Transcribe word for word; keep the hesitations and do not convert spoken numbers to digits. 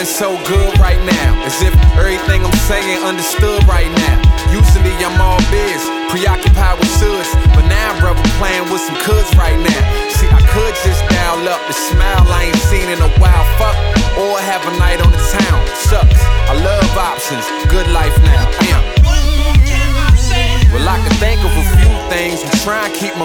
feeling so good right now, as if everything I'm saying understood right now. Usually I'm all biz, preoccupied with shoulds, but now brother playing with some coulds right now. See, I could just dial up the smile I ain't seen in a while, fuck, or have a night on the town.